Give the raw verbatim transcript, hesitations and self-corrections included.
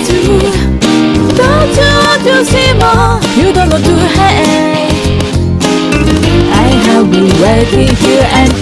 to, don't you want to see more? You don't want to hate. I have been waiting here and